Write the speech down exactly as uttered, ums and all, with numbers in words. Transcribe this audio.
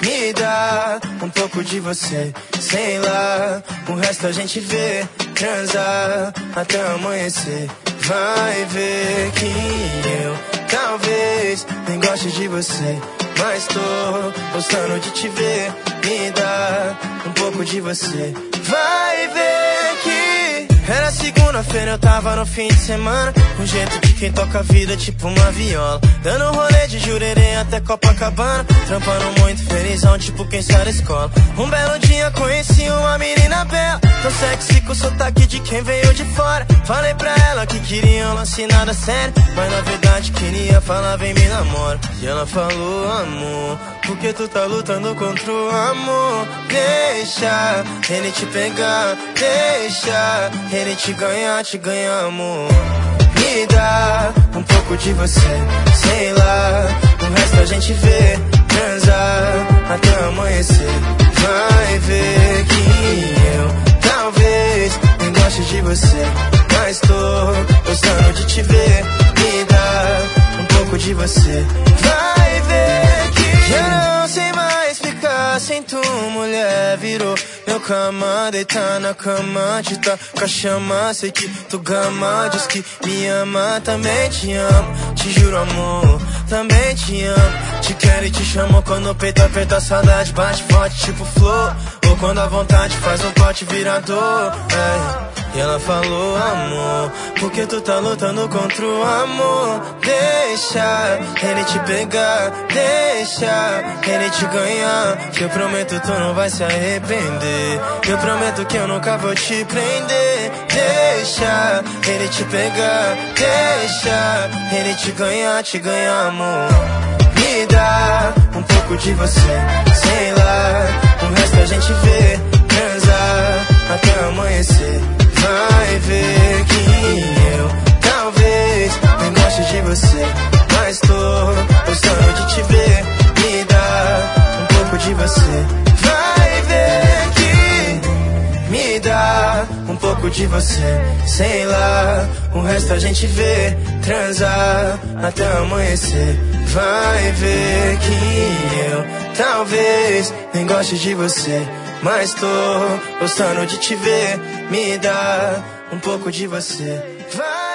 Me dá um pouco de você, sei lá, o resto a gente vê. Transar até amanhecer. Vai ver que eu talvez nem goste de você, mas tô gostando de te ver. Me dá um pouco de você. Vai ver que era segunda-feira, eu tava no fim de semana, um jeito de quem toca a vida tipo uma viola, dando um rolê de Jurerê até Copacabana, trampando muito felizão tipo quem sai da escola. Um belo dia conheci uma menina bela, tão sexy com sotaque de quem veio de fora. Falei pra ela que queria um lance nada sério, mas na verdade queria falar vem me namora. E ela falou amor, porque tu tá lutando contra o amor. Deixa ele te pegar, deixa ele te ganhar, te ganhar amor. Me dá um pouco de você, sei lá, o resto a gente vê. Transar até amanhecer. Vai ver que eu talvez nem goste de você, mas tô gostando de te ver. Me dá um pouco de você. Vai ver que eu não sei mais ficar sem tu, mulher. Virou meu cama, deitar na cama, te tá com a chama. Sei que tu gama, diz que me ama. Também te amo, te juro amor, também te amo. Te quero e te chamo quando o peito aperta, a saudade bate forte tipo flor, ou quando a vontade faz um pote virador. É. E ela falou amor, porque tu tá lutando contra o amor. Deixa ele te pegar, deixa ele te ganhar, que eu prometo tu não vai se arrepender. Eu prometo que eu nunca vou te prender. Deixa ele te pegar, deixa ele te ganhar, te ganhar amor. Me dá um pouco de você, sei lá, o resto a gente vê. Transar até amanhecer. Vai ver que eu talvez nem goste de você, mas tô gostando de te ver. Me dá um pouco de você. Vai ver que me dá um pouco de você, sei lá, o resto a gente vê. Transar até amanhecer. Vai ver que eu talvez nem goste de você, mas tô gostando de te ver. Me dá um pouco de você. Vai